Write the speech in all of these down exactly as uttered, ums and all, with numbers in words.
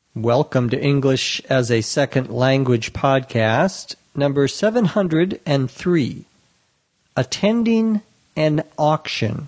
Welcome to English as a Second Language podcast, number seven hundred three, Attending an Auction.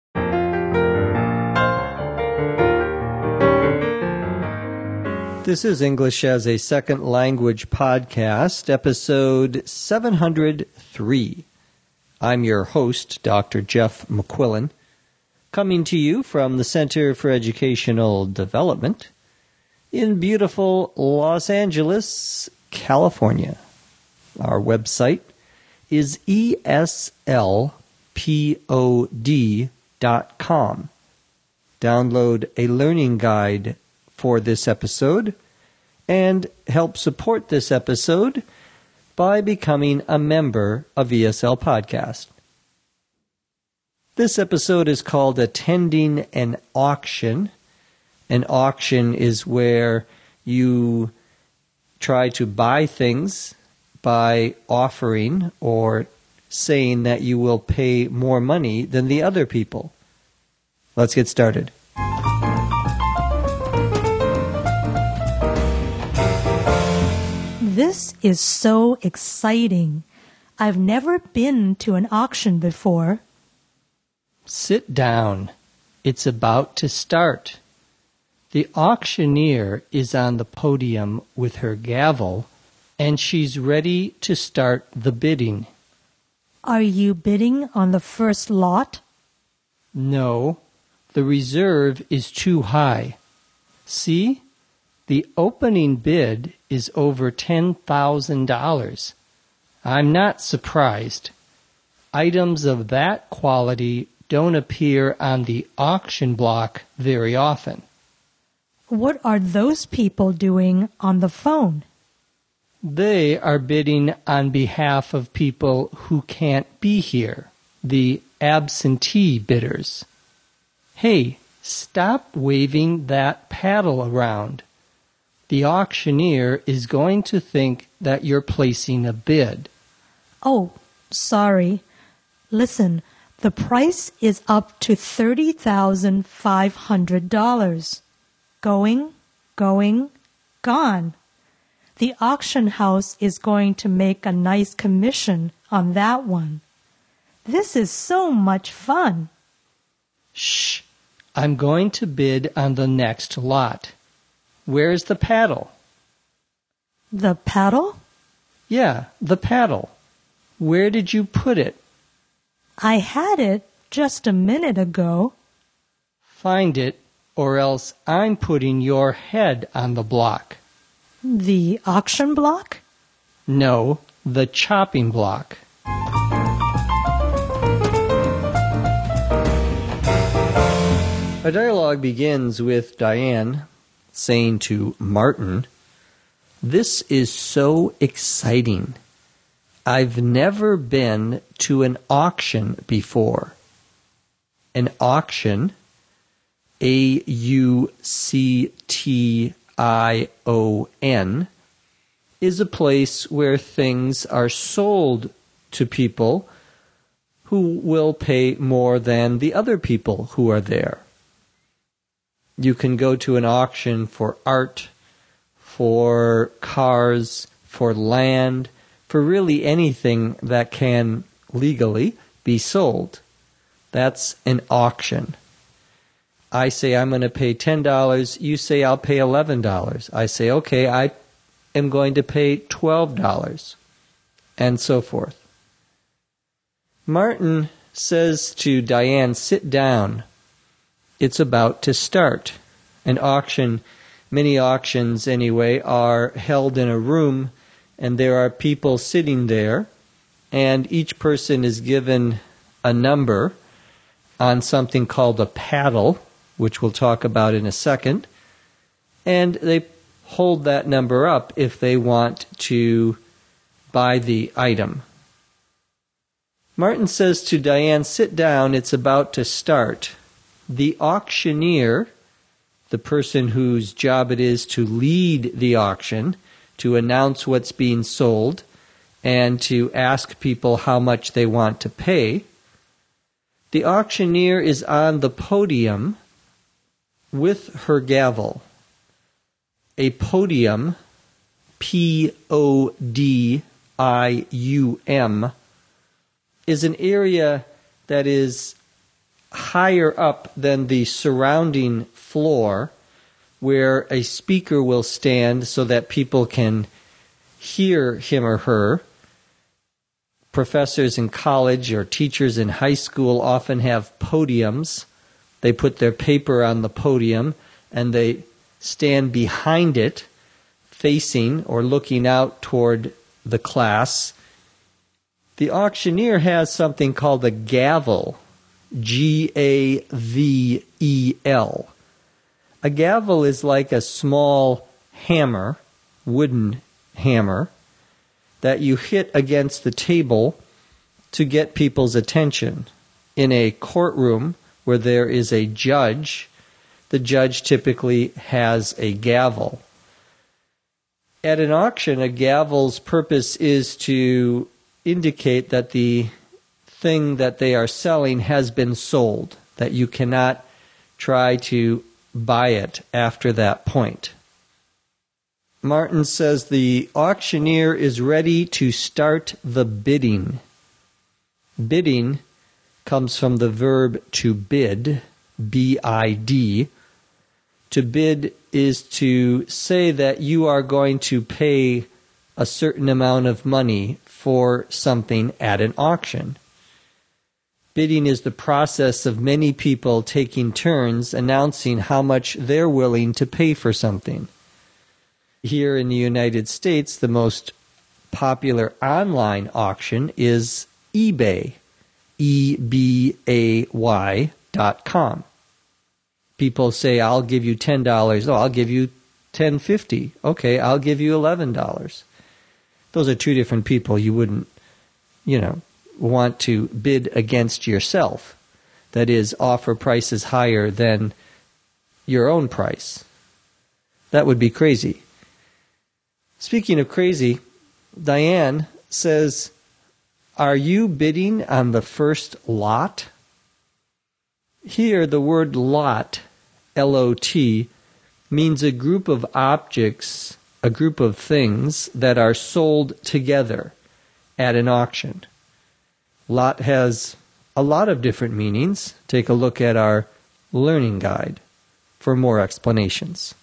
This is English as a Second Language podcast, episode seven hundred three. I'm your host, Doctor Jeff McQuillan, coming to you from the Center for Educational Development in beautiful Los Angeles, California. Our website is E S L P O D dot com. Download a learning guide for this episode and help support this episode by becoming a member of E S L Podcast. This episode is called Attending an Auction. An auction is where you try to buy things by offering or saying that you will pay more money than the other people. Let's get started. This is so exciting. I've never been to an auction before. Sit down. It's about to start. The auctioneer is on the podium with her gavel, and she's ready to start the bidding. Are you bidding on the first lot? No, the reserve is too high. See, the opening bid is over ten thousand dollars. I'm not surprised. Items of that quality don't appear on the auction block very often. What are those people doing on the phone? They are bidding on behalf of people who can't be here, the absentee bidders. Hey, stop waving that paddle around. The auctioneer is going to think that you're placing a bid. Oh, sorry. Listen, the price is up to thirty thousand five hundred dollars. Going, going, gone. The auction house is going to make a nice commission on that one. This is so much fun. Shh, I'm going to bid on the next lot. Where's the paddle? The paddle? Yeah, the paddle. Where did you put it? I had it just a minute ago. Find it, or else I'm putting your head on the block. The auction block? No, the chopping block. Our dialogue begins with Diane saying to Martin, "This is so exciting. I've never been to an auction before." An auction, A U C T I O N, is a place where things are sold to people who will pay more than the other people who are there. You can go to an auction for art, for cars, for land, for really anything that can legally be sold. That's an auction. I say I'm going to pay ten dollars. You say I'll pay eleven dollars. I say, okay, I am going to pay twelve dollars, and so forth. Martin says to Diane, sit down. It's about to start. An auction, many auctions anyway, are held in a room, and there are people sitting there, and each person is given a number on something called a paddle, which we'll talk about in a second, and they hold that number up if they want to buy the item. Martin says to Diane, sit down, it's about to start. The auctioneer, the person whose job it is to lead the auction, to announce what's being sold, and to ask people how much they want to pay, the auctioneer is on the podium with her gavel. A podium, P O D I U M, is an area that is higher up than the surrounding floor, where a speaker will stand so that people can hear him or her. Professors in college or teachers in high school often have podiums. They put their paper on the podium and they stand behind it, facing or looking out toward the class. The auctioneer has something called a gavel, G A V E L. A gavel is like a small hammer, wooden hammer, that you hit against the table to get people's attention. In a courtroom where there is a judge, the judge typically has a gavel. At an auction, a gavel's purpose is to indicate that the thing that they are selling has been sold, that you cannot try to buy it after that point. Martin says the auctioneer is ready to start the bidding. Bidding comes from the verb to bid, B I D. To bid is to say that you are going to pay a certain amount of money for something at an auction. Bidding is the process of many people taking turns announcing how much they're willing to pay for something. Here in the United States, the most popular online auction is eBay, E B A Y dot com. People say, I'll give you ten dollars. Oh, I'll give you ten dollars and fifty cents. Okay, I'll give you eleven dollars. Those are two different people. You wouldn't, you know, want to bid against yourself. That is, offer prices higher than your own price. That would be crazy. Speaking of crazy, Diane says, are you bidding on the first lot? Here, the word lot, L O T, means a group of objects, a group of things that are sold together at an auction. Lot has a lot of different meanings. Take a look at our learning guide for more explanations.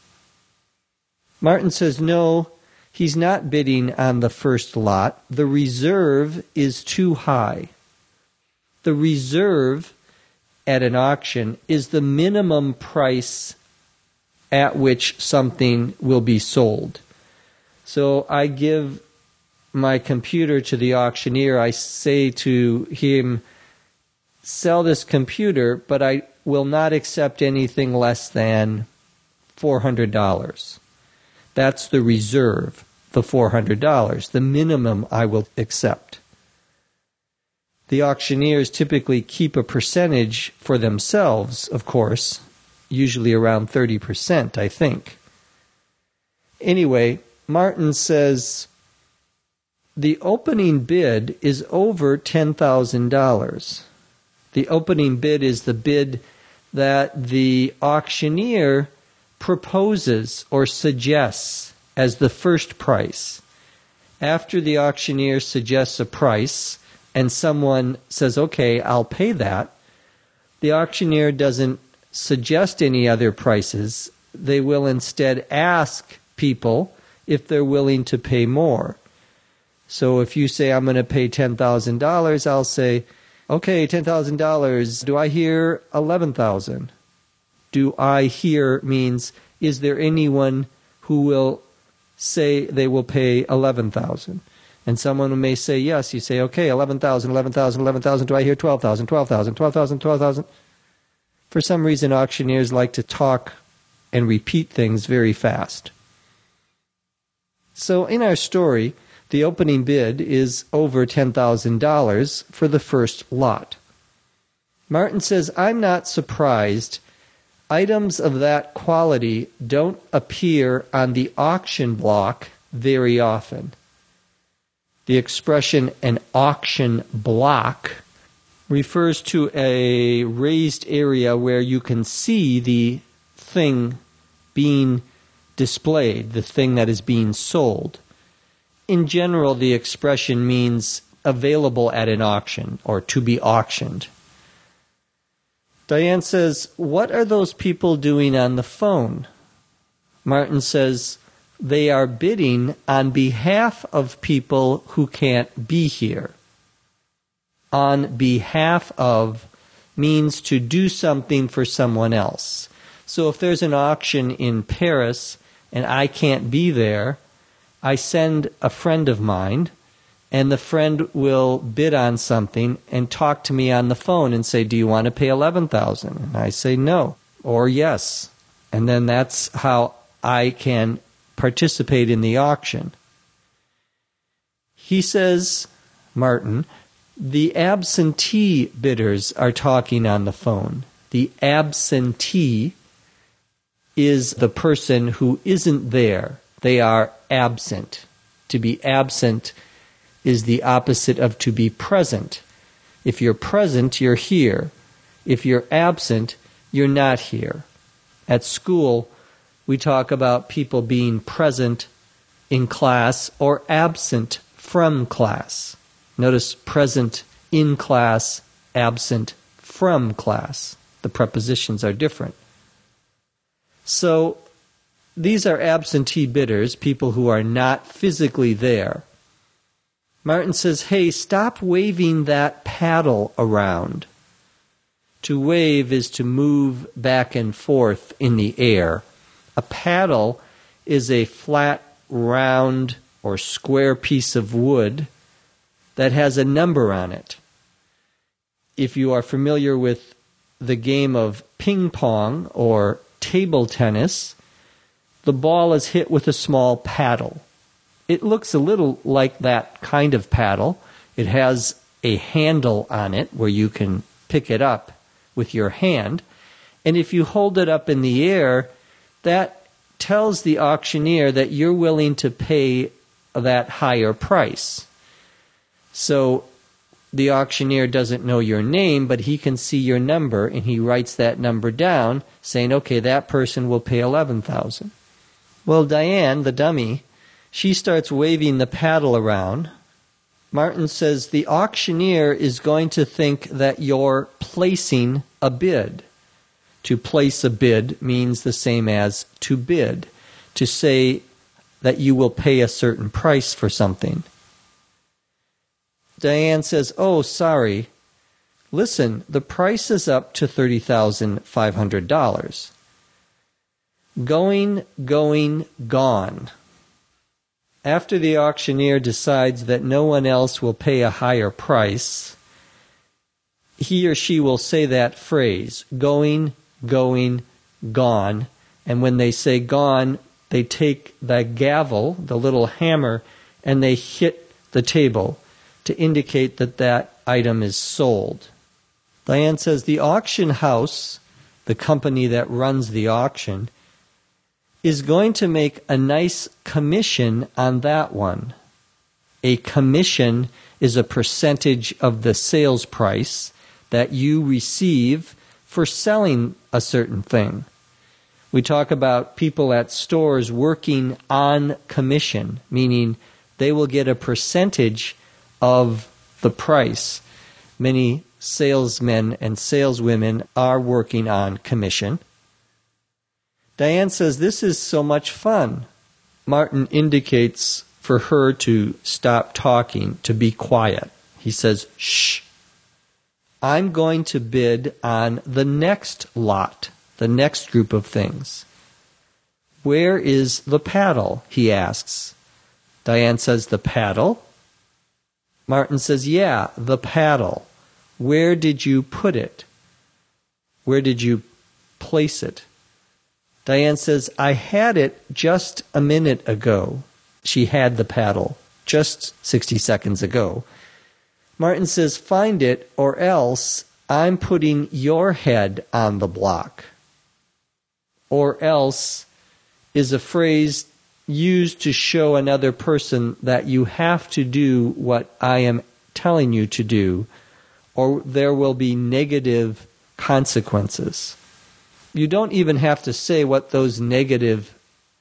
Martin says, no, he's not bidding on the first lot. The reserve is too high. The reserve at an auction is the minimum price at which something will be sold. So I give my computer to the auctioneer. I say to him, sell this computer, but I will not accept anything less than four hundred dollars. That's the reserve, the four hundred dollars, the minimum I will accept. The auctioneers typically keep a percentage for themselves, of course, usually around thirty percent, I think. Anyway, Martin says the opening bid is over ten thousand dollars. The opening bid is the bid that the auctioneer proposes or suggests as the first price. After the auctioneer suggests a price and someone says, okay, I'll pay that, the auctioneer doesn't suggest any other prices. They will instead ask people if they're willing to pay more. So if you say, I'm going to pay ten thousand dollars, I'll say, okay, ten thousand dollars. Do I hear eleven thousand dollars? Do I hear means, is there anyone who will say they will pay eleven thousand dollars? And someone may say yes. You say, okay, eleven thousand, eleven thousand, eleven thousand. Do I hear twelve thousand, twelve thousand, twelve thousand, twelve thousand? For some reason, auctioneers like to talk and repeat things very fast. So in our story, the opening bid is over ten thousand dollars for the first lot. Martin says, I'm not surprised. Items of that quality don't appear on the auction block very often. The expression an auction block refers to a raised area where you can see the thing being displayed, the thing that is being sold. In general, the expression means available at an auction or to be auctioned. Diane says, "What are those people doing on the phone?" Martin says, "They are bidding on behalf of people who can't be here." On behalf of means to do something for someone else. So if there's an auction in Paris and I can't be there, I send a friend of mine, and the friend will bid on something and talk to me on the phone and say, "Do you want to pay eleven thousand dollars? And I say no or yes. And then that's how I can participate in the auction. He says, Martin, the absentee bidders are talking on the phone. The absentee is the person who isn't there. They are absent. To be absent is the opposite of to be present. If you're present, you're here. If you're absent, you're not here. At school, we talk about people being present in class or absent from class. Notice present in class, absent from class. The prepositions are different. So these are absentee bidders, people who are not physically there. Martin says, "Hey, stop waving that paddle around." To wave is to move back and forth in the air. A paddle is a flat, round, or square piece of wood that has a number on it. If you are familiar with the game of ping pong or table tennis, the ball is hit with a small paddle. It looks a little like that kind of paddle. It has a handle on it where you can pick it up with your hand. And if you hold it up in the air, that tells the auctioneer that you're willing to pay that higher price. So the auctioneer doesn't know your name, but he can see your number, and he writes that number down, saying, okay, that person will pay eleven thousand dollars. Well, Diane, the dummy, she starts waving the paddle around. Martin says the auctioneer is going to think that you're placing a bid. To place a bid means the same as to bid, to say that you will pay a certain price for something. Diane says, oh, sorry. Listen, the price is up to thirty thousand five hundred dollars. Going, going, gone. After the auctioneer decides that no one else will pay a higher price, he or she will say that phrase, going, going, gone. And when they say gone, they take the gavel, the little hammer, and they hit the table to indicate that that item is sold. Diane says the auction house, the company that runs the auction, is going to make a nice commission on that one. A commission is a percentage of the sales price that you receive for selling a certain thing. We talk about people at stores working on commission, meaning they will get a percentage of the price. Many salesmen and saleswomen are working on commission. Diane says, this is so much fun. Martin indicates for her to stop talking, to be quiet. He says, shh. I'm going to bid on the next lot, the next group of things. Where is the paddle? He asks. Diane says, the paddle? Martin says, yeah, the paddle. Where did you put it? Where did you place it? Diane says, I had it just a minute ago. She had the paddle just sixty seconds ago. Martin says, find it or else I'm putting your head on the block. Or else is a phrase used to show another person that you have to do what I am telling you to do, or there will be negative consequences. You don't even have to say what those negative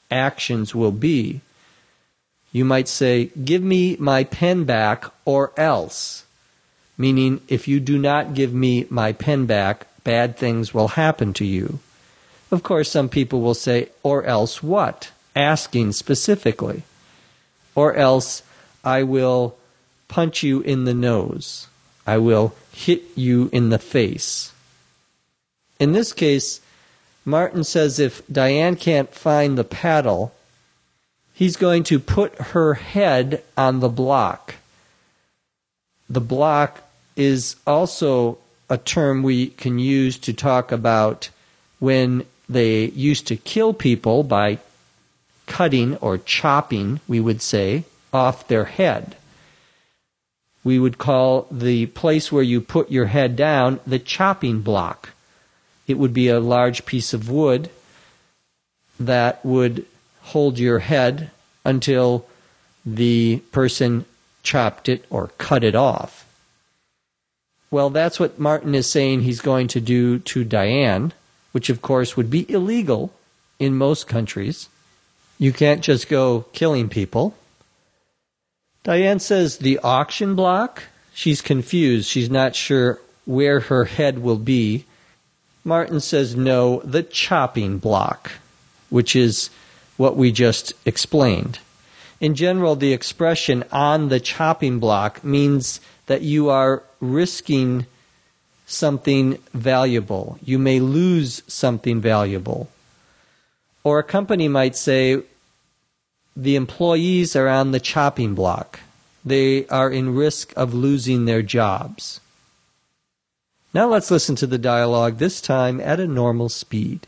actions will be. You might say, give me my pen back or else. Meaning, if you do not give me my pen back, bad things will happen to you. Of course, some people will say, or else what? Asking specifically. Or else, I will punch you in the nose. I will hit you in the face. In this case, Martin says if Diane can't find the paddle, he's going to put her head on the block. The block is also a term we can use to talk about when they used to kill people by cutting or chopping, we would say, off their head. We would call the place where you put your head down the chopping block. It would be a large piece of wood that would hold your head until the person chopped it or cut it off. Well, that's what Martin is saying he's going to do to Diane, which of course would be illegal in most countries. You can't just go killing people. Diane says the auction block. She's confused. She's not sure where her head will be. Martin says no, the chopping block, which is what we just explained. In general, the expression on the chopping block means that you are risking something valuable. You may lose something valuable. Or a company might say, the employees are on the chopping block. They are in risk of losing their jobs. Now let's listen to the dialogue, this time at a normal speed.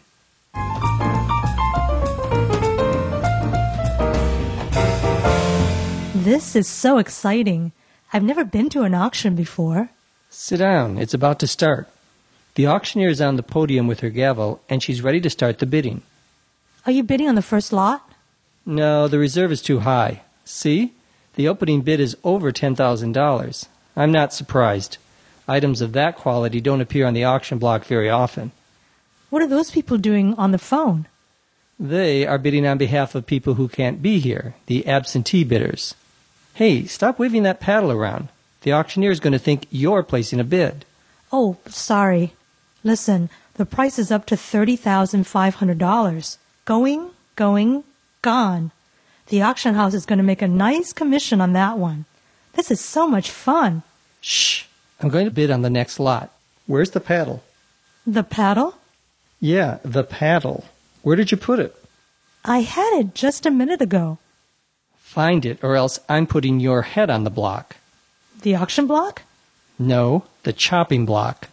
This is so exciting. I've never been to an auction before. Sit down. It's about to start. The auctioneer is on the podium with her gavel, and she's ready to start the bidding. Are you bidding on the first lot? No, the reserve is too high. See? The opening bid is over ten thousand dollars. I'm not surprised. Items of that quality don't appear on the auction block very often. What are those people doing on the phone? They are bidding on behalf of people who can't be here, the absentee bidders. Hey, stop waving that paddle around. The auctioneer is going to think you're placing a bid. Oh, sorry. Listen, the price is up to thirty thousand five hundred dollars. Going, going, gone. The auction house is going to make a nice commission on that one. This is so much fun. Shh. I'm going to bid on the next lot. Where's the paddle? The paddle? Yeah, the paddle. Where did you put it? I had it just a minute ago. Find it, or else I'm putting your head on the block. The auction block? No, the chopping block.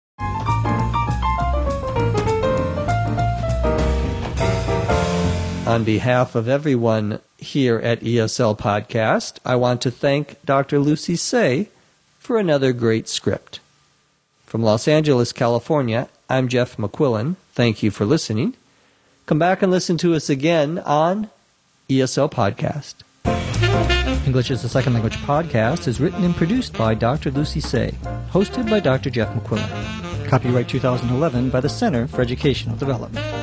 On behalf of everyone here at E S L Podcast, I want to thank Doctor Lucy Tse for another great script. From Los Angeles, California, I'm Jeff McQuillan. Thank you for listening. Come back and listen to us again on E S L Podcast. English as a Second Language Podcast is written and produced by Doctor Lucy Tse, hosted by Doctor Jeff McQuillan. Copyright two thousand eleven by the Center for Educational Development.